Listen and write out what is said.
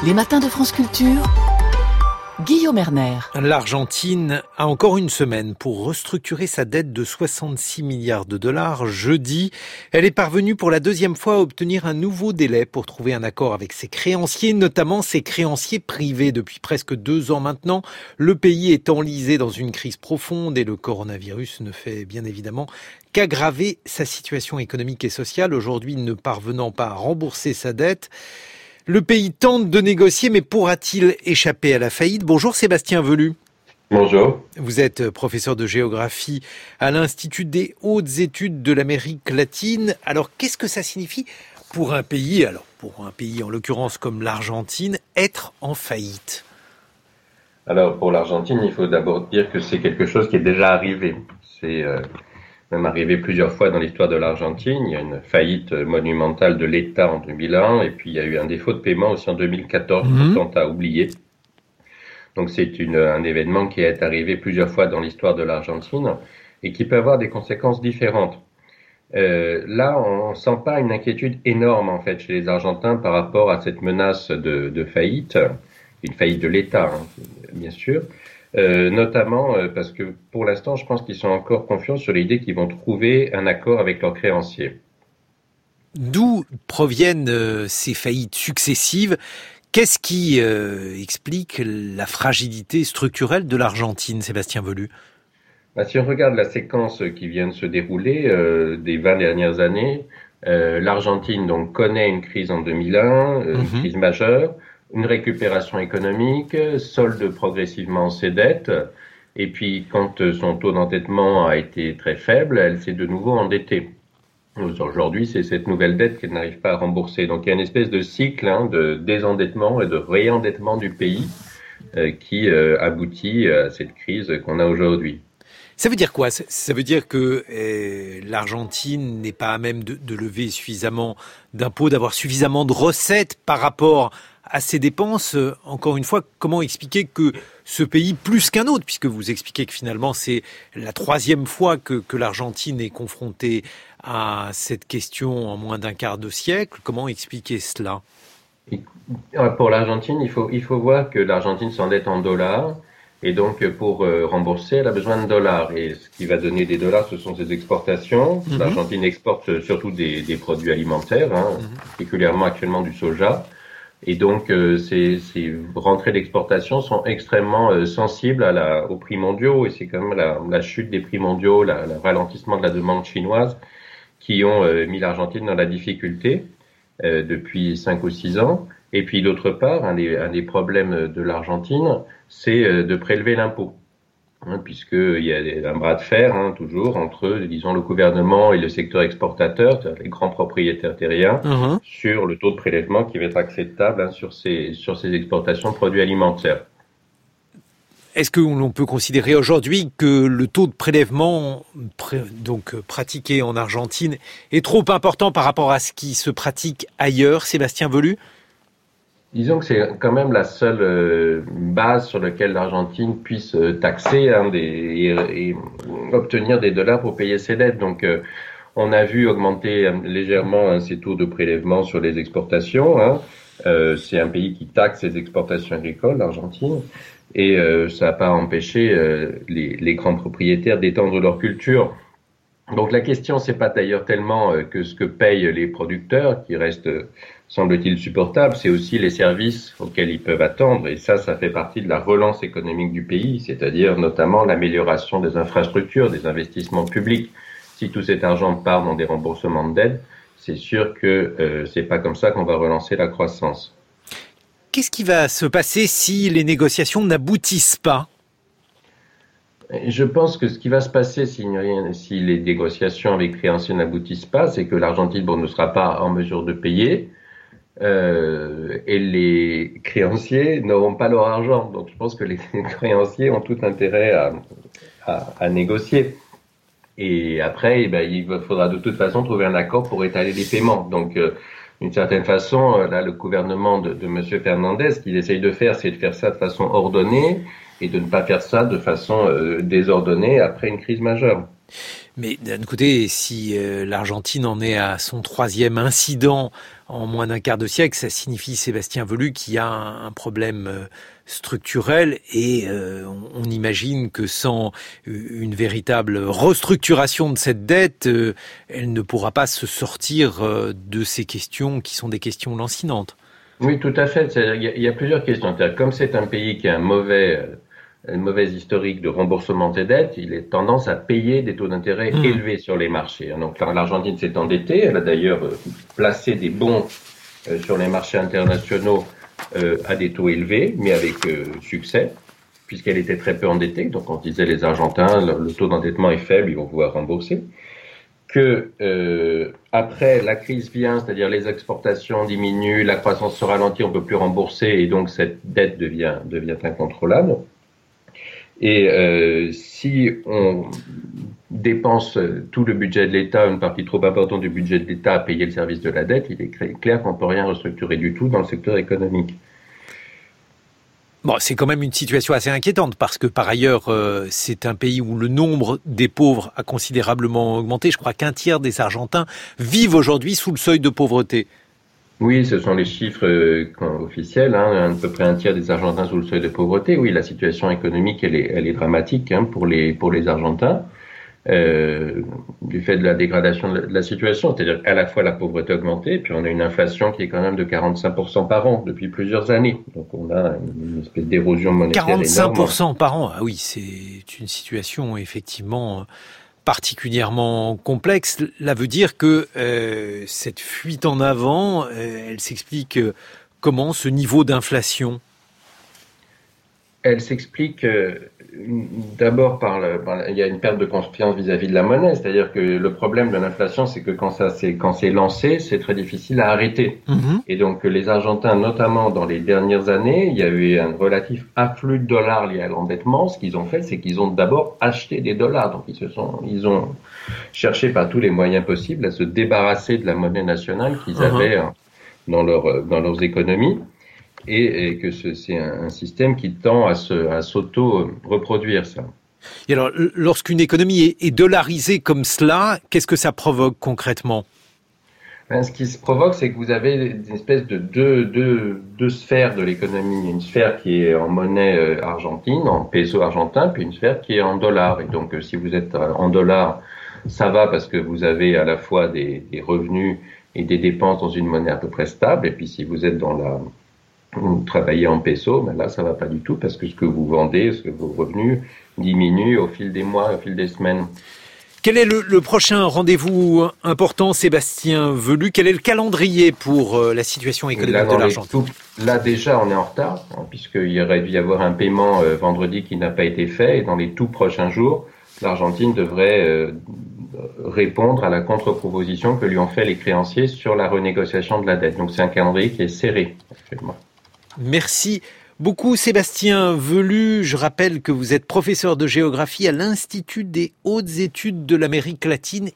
Les matins de France Culture, Guillaume Erner. L'Argentine a encore une semaine pour restructurer sa dette de 66 milliards de dollars. Jeudi, elle est parvenue pour la deuxième fois à obtenir un nouveau délai pour trouver un accord avec ses créanciers, notamment ses créanciers privés. Depuis presque 2 ans maintenant, le pays est enlisé dans une crise profonde et le coronavirus ne fait bien évidemment qu'aggraver sa situation économique et sociale. Aujourd'hui, ne parvenant pas à rembourser sa dette, le pays tente de négocier, mais pourra-t-il échapper à la faillite ? Bonjour Sébastien Velu. Bonjour. Vous êtes professeur de géographie à l'Institut des hautes études de l'Amérique latine. Alors, qu'est-ce que ça signifie pour un pays, en l'occurrence comme l'Argentine, être en faillite ? Alors, pour l'Argentine, il faut d'abord dire que c'est quelque chose qui est déjà arrivé. C'est même arrivé plusieurs fois dans l'histoire de l'Argentine. Il y a une faillite monumentale de l'État en 2001 et puis il y a eu un défaut de paiement aussi en 2014, pourtant à oublier. Donc c'est un événement qui est arrivé plusieurs fois dans l'histoire de l'Argentine et qui peut avoir des conséquences différentes. Là, on sent pas une inquiétude énorme en fait chez les Argentins par rapport à cette menace de faillite, une faillite de l'État, bien sûr. Notamment parce que pour l'instant, je pense qu'ils sont encore confiants sur l'idée qu'ils vont trouver un accord avec leurs créanciers. D'où proviennent ces faillites successives ? Qu'est-ce qui explique la fragilité structurelle de l'Argentine, Sébastien Velu ? Si on regarde la séquence qui vient de se dérouler des 20 dernières années, l'Argentine donc connaît une crise en 2001, une crise majeure, une récupération économique, solde progressivement ses dettes, et puis quand son taux d'endettement a été très faible, elle s'est de nouveau endettée. Aujourd'hui, c'est cette nouvelle dette qu'elle n'arrive pas à rembourser. Donc il y a une espèce de cycle de désendettement et de réendettement du pays qui aboutit à cette crise qu'on a aujourd'hui. Ça veut dire quoi ? Ça veut dire que l'Argentine n'est pas à même de lever suffisamment d'impôts, d'avoir suffisamment de recettes par rapport à ses dépenses. Encore une fois, comment expliquer que ce pays, plus qu'un autre, puisque vous expliquez que finalement c'est la 3e fois que l'Argentine est confrontée à cette question en moins d'un quart de siècle, comment expliquer cela ? Pour l'Argentine, il faut voir que l'Argentine s'endette en dollars. Et donc, pour rembourser, elle a besoin de dollars. Et ce qui va donner des dollars, ce sont ses exportations. L'Argentine exporte surtout des produits alimentaires, particulièrement actuellement du soja. Et donc, ces rentrées d'exportation sont extrêmement sensibles aux prix mondiaux. Et c'est quand même la chute des prix mondiaux, le ralentissement de la demande chinoise qui ont mis l'Argentine dans la difficulté depuis 5 ou 6 ans. Et puis d'autre part, un des problèmes de l'Argentine, c'est de prélever l'impôt, puisqu'il y a un bras de fer toujours entre, disons, le gouvernement et le secteur exportateur, les grands propriétaires terriens, sur le taux de prélèvement qui va être acceptable sur ces exportations de produits alimentaires. Est-ce que l'on peut considérer aujourd'hui que le taux de prélèvement pratiqué en Argentine est trop important par rapport à ce qui se pratique ailleurs, Sébastien Velu ? Disons que c'est quand même la seule base sur laquelle l'Argentine puisse taxer et obtenir des dollars pour payer ses dettes. Donc, on a vu augmenter légèrement ses taux de prélèvement sur les exportations. C'est un pays qui taxe ses exportations agricoles, l'Argentine, et ça n'a pas empêché les grands propriétaires d'étendre leur culture. Donc la question, c'est pas d'ailleurs tellement que ce que payent les producteurs, qui reste, semble-t-il, supportable, c'est aussi les services auxquels ils peuvent attendre. Et ça fait partie de la relance économique du pays, c'est-à-dire notamment l'amélioration des infrastructures, des investissements publics. Si tout cet argent part dans des remboursements de dettes, c'est sûr que c'est pas comme ça qu'on va relancer la croissance. Qu'est-ce qui va se passer si les négociations n'aboutissent pas ? Je pense que ce qui va se passer si les négociations avec créanciers n'aboutissent pas, c'est que l'Argentine ne sera pas en mesure de payer et les créanciers n'auront pas leur argent. Donc je pense que les créanciers ont tout intérêt à négocier. Et après, il faudra de toute façon trouver un accord pour étaler les paiements. Donc d'une certaine façon, là, le gouvernement de M. Fernandez, ce qu'il essaye de faire, c'est de faire ça de façon ordonnée et de ne pas faire ça de façon désordonnée après une crise majeure. Mais d'un côté, si l'Argentine en est à son 3e incident en moins d'un quart de siècle, ça signifie, Sébastien Velu, qu'il y a un problème structurel et on imagine que sans une véritable restructuration de cette dette, elle ne pourra pas se sortir de ces questions qui sont des questions lancinantes. Oui, tout à fait. Il y a plusieurs questions. Comme c'est un pays qui a une mauvaise historique de remboursement des dettes, il a tendance à payer des taux d'intérêt élevés sur les marchés. Donc l'Argentine s'est endettée, elle a d'ailleurs placé des bons sur les marchés internationaux à des taux élevés, mais avec succès, puisqu'elle était très peu endettée. Donc on disait les Argentins, le taux d'endettement est faible, ils vont pouvoir rembourser. Que après la crise vient, c'est-à-dire les exportations diminuent, la croissance se ralentit, on peut plus rembourser et donc cette dette devient incontrôlable. Et si on dépense tout le budget de l'État, une partie trop importante du budget de l'État à payer le service de la dette, il est clair qu'on ne peut rien restructurer du tout dans le secteur économique. Bon, c'est quand même une situation assez inquiétante parce que par ailleurs, c'est un pays où le nombre des pauvres a considérablement augmenté. Je crois qu'un tiers des Argentins vivent aujourd'hui sous le seuil de pauvreté. Oui, ce sont les chiffres officiels, à peu près un tiers des Argentins sous le seuil de pauvreté. Oui, la situation économique, elle est dramatique pour les Argentins. Du fait de la dégradation de la situation, c'est-à-dire qu'à la fois la pauvreté a augmenté, puis on a une inflation qui est quand même de 45% par an depuis plusieurs années. Donc on a une espèce d'érosion monétaire 45% énorme. par an, ah oui, c'est une situation effectivement particulièrement complexe. Là veut dire que cette fuite en avant, elle s'explique comment, ce niveau d'inflation ? Elle s'explique d'abord il y a une perte de confiance vis-à-vis de la monnaie, c'est-à-dire que le problème de l'inflation, c'est que quand c'est lancé, c'est très difficile à arrêter. Et donc les Argentins, notamment dans les dernières années, il y a eu un relatif afflux de dollars lié à l'endettement. Ce qu'ils ont fait, c'est qu'ils ont d'abord acheté des dollars. Donc ils ont cherché par tous les moyens possibles à se débarrasser de la monnaie nationale qu'ils avaient dans leurs économies. Et que c'est un système qui tend à s'auto-reproduire, ça. Et alors, lorsqu'une économie est dollarisée comme cela, qu'est-ce que ça provoque concrètement ? Ce qui se provoque, c'est que vous avez une espèce de deux sphères de l'économie. Une sphère qui est en monnaie argentine, en peso argentin, puis une sphère qui est en dollars. Et donc, si vous êtes en dollars, ça va parce que vous avez à la fois des revenus et des dépenses dans une monnaie à peu près stable. Et puis, si vous êtes vous travaillez en peso, mais là, ça va pas du tout parce que ce que vous vendez, vos revenus diminuent au fil des mois, au fil des semaines. Quel est le prochain rendez-vous important, Sébastien Velu ? Quel est le calendrier pour la situation économique de l'Argentine ? Là, déjà, on est en retard, puisqu'il aurait dû y avoir un paiement vendredi qui n'a pas été fait. Et dans les tout prochains jours, l'Argentine devrait répondre à la contre-proposition que lui ont fait les créanciers sur la renégociation de la dette. Donc, c'est un calendrier qui est serré, actuellement. Merci beaucoup Sébastien Velu. Je rappelle que vous êtes professeur de géographie à l'Institut des hautes études de l'Amérique latine